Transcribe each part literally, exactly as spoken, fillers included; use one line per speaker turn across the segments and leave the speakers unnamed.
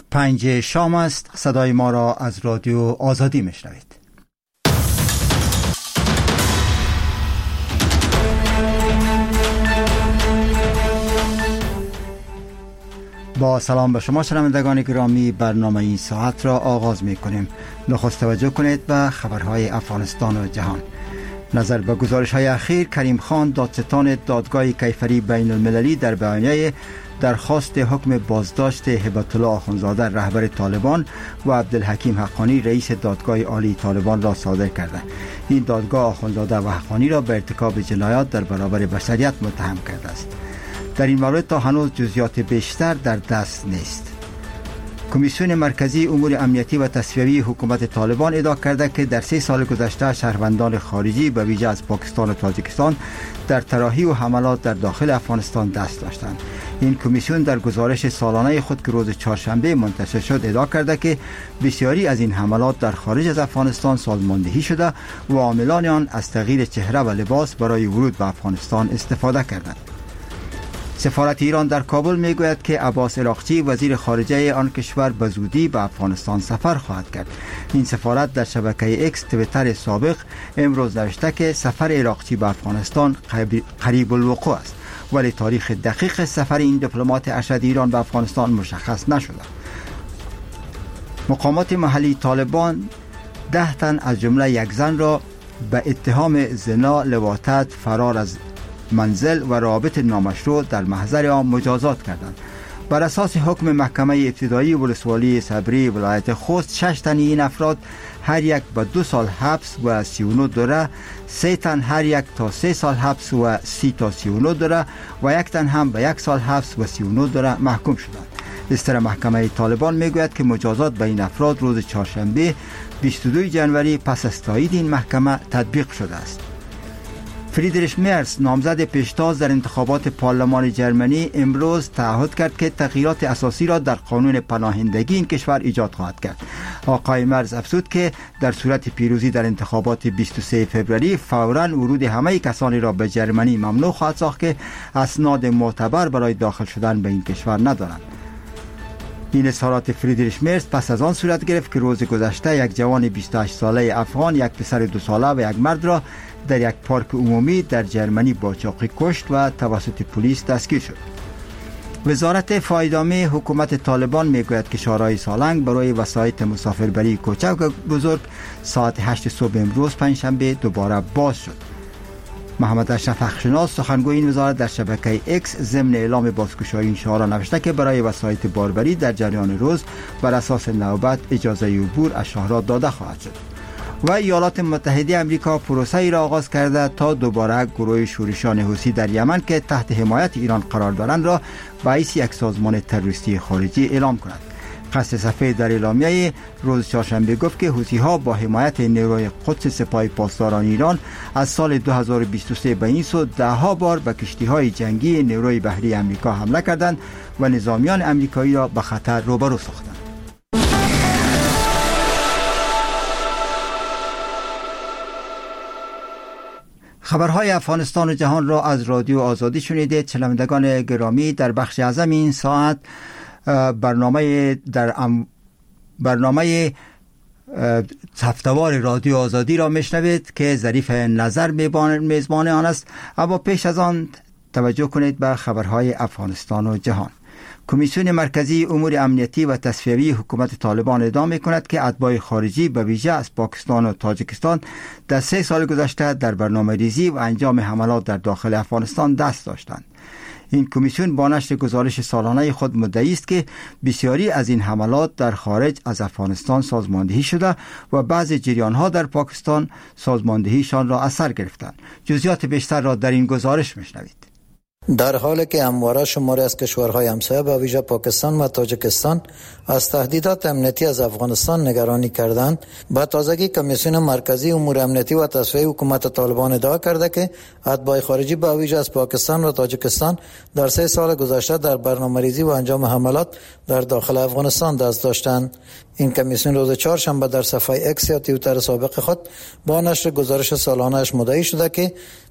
پنج شام است. صدای ما را از رادیو آزادی میشنوید. با سلام به شما شنوندگان گرامی، برنامه این ساعت را آغاز می کنیم. نخست توجه کنید به خبرهای افغانستان و جهان. نظر به گزارش های اخیر، کریم خان دادستان دادگاه کیفری بین المللی در بیانیه درخواست حکم بازداشت هبت الله آخوندزاده رهبر طالبان و عبدالحکیم حقانی رئیس دادگاه عالی طالبان را صادر کرده. این دادگاه آخوندزاده و حقانی را به ارتکاب جنایات در برابر بشریت متهم کرده است. در این مورد تا هنوز جزئیات بیشتر در دست نیست. کمیسیون مرکزی امور امنیتی و تصفیوی حکومت طالبان ادعا کرده که در سه سال گذشته شهروندان خارجی به ویژه از پاکستان و تاجیکستان در طراحی و حملات در داخل افغانستان دست داشتند. این کمیسیون در گزارش سالانه خود که روز چهارشنبه منتشر شد ادعا کرده که بسیاری از این حملات در خارج از افغانستان سازماندهی شده و عاملان آن از تغییر چهره و لباس برای ورود به افغانستان استفاده کردند. سفارت ایران در کابل میگوید که عباس عراقچی وزیر خارجه آن کشور به زودی به افغانستان سفر خواهد کرد. این سفارت در شبکه اکس تویتر سابق امروز نوشته که سفر عراقچی به افغانستان قریب الوقوع است، ولی تاریخ دقیق سفر این دیپلمات ارشد ایران به افغانستان مشخص نشده. مقامات محلی طالبان ده تن از جمله یک زن را به اتهام زنا، لواطت، فرار از منزل و رابط نامشروع در محضر آن مجازات کردند. بر اساس حکم محکمه ابتدایی ولسوالی صبری ولایت خوست، شش تن این افراد هر یک به دو سال حبس و سی و نه دوره، سه تن هر یک تا سه سال حبس و سی تا سی و نه دوره و یک تن هم به یک سال حبس و سی و نه دوره محکوم شدند. دستور محکمه طالبان میگوید که مجازات به این افراد روز چهارشنبه بیست و دو ژانویه پس از تایید این محکمه تطبیق شده است. فریدریش مرز، نامزد پیشتاز در انتخابات پارلمان جرمنی، امروز تعهد کرد که تغییرات اساسی را در قانون پناهندگی این کشور ایجاد خواهد کرد. آقای مرز افزود که در صورت پیروزی در انتخابات بیست و سوم فوریه فوراً ورود همه کسانی را به جرمنی ممنوع خواهد ساخت که اسناد معتبر برای داخل شدن به این کشور ندارند. این اظهارات فریدریش مرز پس از آن صورت گرفت که روز گذشته یک جوان بیست و هشت ساله افغان یک پسر دو ساله و یک مرد را در یک پارک عمومی در جرمنی با چاقی کشت و توسط پلیس دستگیر شد. وزارت فایدامه حکومت طالبان میگوید که شورای سالنگ برای وسایط مسافربری کوچک و بزرگ ساعت هشت صبح امروز پنجشنبه دوباره باز شد. محمد اشرف حقشناس، سخنگوی این وزارت، در شبکه اکس ضمن اعلام بازگشایی این شورا نوشته که برای وسایط باربری در جریان روز بر اساس نوبت اجازه عبور از شهرها داده خواهد شد. و ایالات متحده آمریکا پروسه ای را آغاز کرده تا دوباره گروه شورشیان حوثی در یمن که تحت حمایت ایران قرار دارند را به حیث یک سازمان تروریستی خارجی اعلام کند. قصد صفحه در اعلامیه روز چهارشنبه گفت که حوثی ها با حمایت نیروی قدس سپاه پاسداران ایران از سال دو هزار و بیست و سه به این سو ده ها بار به کشتی های جنگی نیروی بحری آمریکا حمله کردند و نظامیان آمریکایی را به خطر روبرو ساختند. خبرهای افغانستان و جهان را از رادیو آزادی شنیدید. شنوندگان گرامی، در بخش اعظم این ساعت برنامه در ام برنامه هفته‌وار رادیو آزادی را میشنوید که ظریف نظر میزبان آن است. اما پیش از آن توجه کنید به خبرهای افغانستان و جهان. کمیسیون مرکزی امور امنیتی و تصفیوی حکومت طالبان ادعا می‌کند که اتباع خارجی به ویژه از پاکستان و تاجیکستان در سه سال گذشته در برنامه‌ریزی و انجام حملات در داخل افغانستان دست داشتند. این کمیسیون با نشر گزارش سالانه خود مدعی است که بسیاری از این حملات در خارج از افغانستان سازماندهی شده و بعضی جریان‌ها در پاکستان سازماندهیشان را از سر گرفتند. جزئیات بیشتر را در این گزارش می‌شنوید.
در حالی که همواره شماری از کشورهای همسایه به ویژه پاکستان و تاجیکستان از تهدیدات امنیتی از افغانستان نگرانی کردند، با تازگی کمیسیون مرکزی امور امنیتی و تصفیه حکومت طالبان ادعا کرده که اتباع خارجی به ویژه از پاکستان و تاجیکستان در سه سال گذشته در برنامه‌ریزی و انجام حملات در داخل افغانستان دست داشتند. این کمیسیون روز چهارشنبه در صفحه اکس یا توییتر سابق خود با نشر گزارش سالانه‌اش مدعی شده که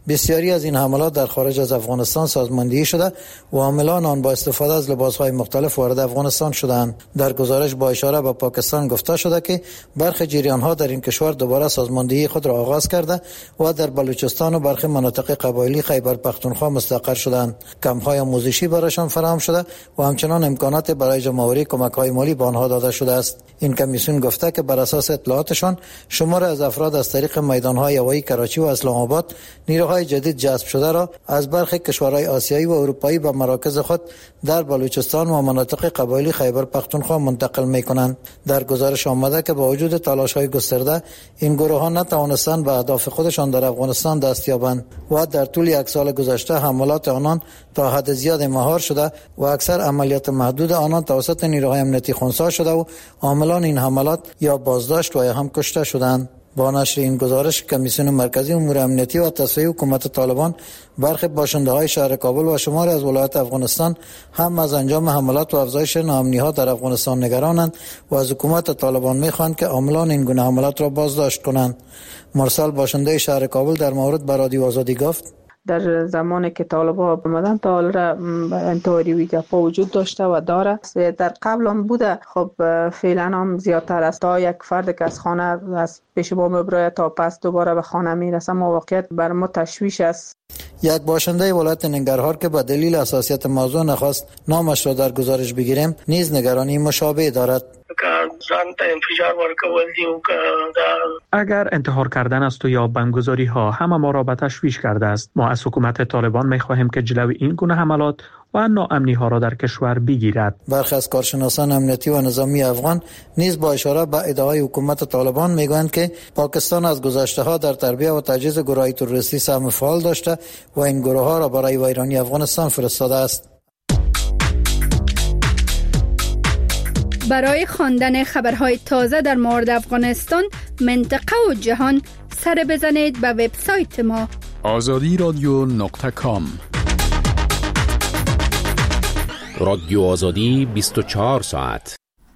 بسیاری از این حملات در خارج از افغانستان سازماندهی شده و حاملان آن با استفاده از لباس‌های مختلف وارد افغانستان شدند. در گزارش با اشاره به پاکستان گفته شده که برخی جریان‌ها در این کشور دوباره سازماندهی خود را آغاز کرده و در بلوچستان و برخی مناطق قبایلی خیبر پختونخوا مستقر شدند. کمپ‌های آموزشی برایشان فراهم شده و همچنان امکانات برای جمع‌آوری کمک‌های مالی به آنها داده شده است. این کمیسیون گفته که بر اساس اطلاعاتشان شمار از افراد از طریق میدان‌های هوایی کراچی و اسلام آباد نیروهای جدید جذب شده را از برخی کشورهای آسیایی و اروپایی به مراکز خود در بلوچستان و مناطق قبایلی خیبر پختونخوا منتقل می‌کنند. در گزارش آمده که با وجود تلاش‌های گسترده این گروه‌ها نتوانستند به اهداف خودشان در افغانستان دست یابند و در طول یک سال گذشته حملات آنان تا حد زیاد مهار شده و اکثر عملیات محدود آنان توسط نیروهای امنیتی خنثی شده و عاملان این حملات یا بازداشت و یا هم کشته شدند. با نشر این گزارش کمیسیون مرکزی امور امنیتی و تصفیه حکومت طالبان برخی باشنده‌های شهر کابل و شماری از ولایات افغانستان هم از انجام حملات و افزایش ناامنی‌ها در افغانستان نگرانند و از حکومت طالبان می‌خواهند که عاملان این گونه حملات را بازداشت کنند. مرسل باشنده شهر کابل در مورد به رادیو آزادی گفت:
در زمانی که طالبان آمدن تا حال را انتحاری ویژه وجود داشته و داره. در قبل هم بوده، خب فعلا هم زیادتر است. تا یک فرد که از خانه از پیش با مبرای تا پس دوباره به خانه میرسه، واقعیت بر ما تشویش است.
یک باشنده ولایت ننگرهار که به دلیل حساسیت موضوع نخواست نامش را در گزارش بگیریم نیز نگرانی مشابه دارد.
اگر انتحار کردن است و یا بمبگذاری ها همه ما را به تشویش کرده است. ما از حکومت طالبان می خواهیم که جلوی این گونه حملات و ناامنی ها را در کشور بگیرد.
برخی از کارشناسان امنیتی و نظامی افغان نیز با اشاره به ادعای حکومت طالبان میگویند که پاکستان از گذشته ها در تربیت و تجهیز گروه‌های تروریستی سهم فعال داشته و این گروه ها را برای ویرانی افغانستان فرستاده است.
برای خواندن خبرهای تازه در مورد افغانستان، منطقه و جهان سر بزنید به وبسایت ما
آزادی رادیو نقطه کام.
رادیو آزادی بیست و چهار ساعت.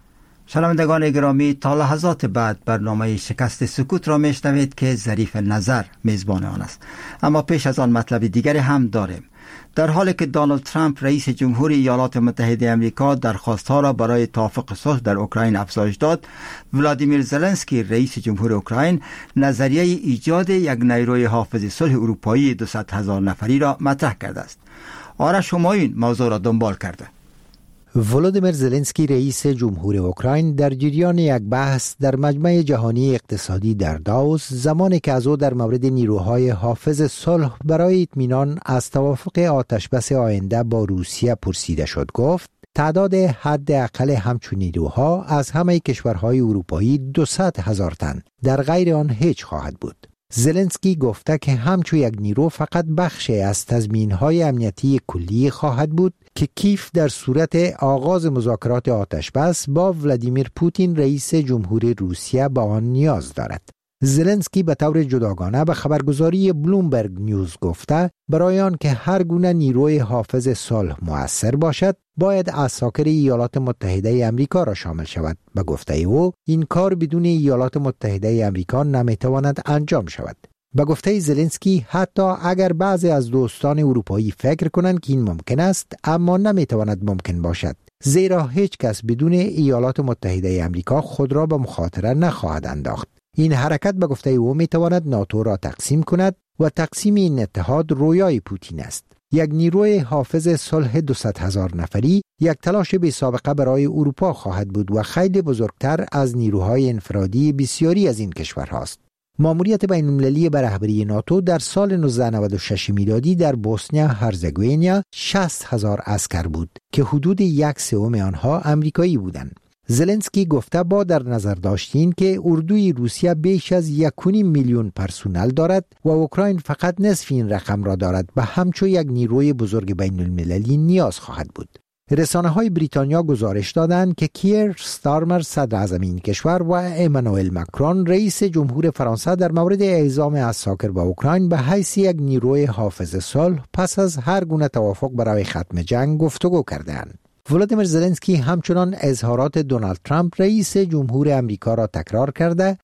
شنوندگان گرامی، تا لحظات بعد برنامه شکست سکوت را میشنوید که ظریف نظر میزبان آن است. اما پیش از آن مطلب دیگری هم داریم. در حالی که دونالد ترامپ رئیس جمهوری ایالات متحده آمریکا درخواست‌ها را برای توافق صلح در اوکراین افزایش داد، ولادیمیر زلنسکی رئیس جمهور اوکراین نظریه ایجاد یک نیروی حافظ صلح اروپایی دویست هزار نفری را مطرح کرده است. آرش همایون موضوع را دنبال کرده.
ولادیمیر زلنسکی رئیس جمهور اوکراین در جریان یک بحث در مجمع جهانی اقتصادی در داووس، زمانی که از او در مورد نیروهای حافظ صلح برای اطمینان از توافق آتشبس آینده با روسیه پرسیده شد، گفت تعداد حداقل همچون نیروها از همه کشورهای اروپایی دویست هزار تن، در غیر آن هیچ خواهد بود. زلنسکی گفته که همچون یک نیرو فقط بخشی از تضمین‌های امنیتی کلی خواهد بود که کیف در صورت آغاز مذاکرات آتشبس با ولادیمیر پوتین رئیس جمهور روسیه به آن نیاز دارد. زلنسکی به طور جداگانه به خبرگزاری بلومبرگ نیوز گفته برای آن که هر گونه نیروی حافظ صلح مؤثر باشد باید عساکر ایالات متحده آمریکا را شامل شود. به گفته او این کار بدون ایالات متحده آمریکا نمیتواند انجام شود. به گفته زلنسکی حتی اگر بعضی از دوستان اروپایی فکر کنند که این ممکن است، اما نمیتواند ممکن باشد، زیرا هیچ کس بدون ایالات متحده آمریکا خود را به مخاطره نخواهد انداخت. این حرکت به گفته او میتواند ناتو را تقسیم کند و تقسیم این اتحاد رویای پوتین است. یک نیروی حافظ صلح دویست هزار نفری یک تلاش بی سابقه برای اروپا خواهد بود و خیلی بزرگتر از نیروهای انفرادی بسیاری از این کشورهاست. ماموریت بین‌المللی به رهبری ناتو در سال نوزده نود و شش میلادی در بوسنیا هرزگوینیا شصت هزار عسکر بود که حدود یک سوم آنها امریکایی بودند. زلنسکی گفته با در نظر داشتین که اردوی روسیه بیش از یک و نیم میلیون پرسونل دارد و اوکراین فقط نصف این رقم را دارد، به همچون یک نیروی بزرگ بین المللی نیاز خواهد بود. رسانه های بریتانیا گزارش دادند که کیر ستارمر صدر اعظم این کشور و امانوئل مکرون رئیس جمهور فرانسه در مورد اعزام عساکر به اوکراین به حیث یک نیروی حافظ صلح پس از هر گونه توافق برای ختم جنگ گفتگو کردند. ولادیمیر زلنسکی همچنان اظهارات دونالد ترامپ رئیس جمهور امریکا را تکرار کرده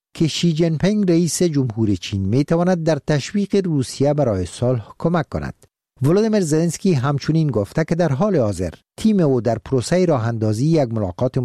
که شی جین پینگ رئیس جمهور چین می تواند در تشویق روسیه برای صلح کمک کند. ولادیمیر زلنسکی همچنین گفته که در حال حاضر تیم او در پروسه راه اندازی یک ملاقات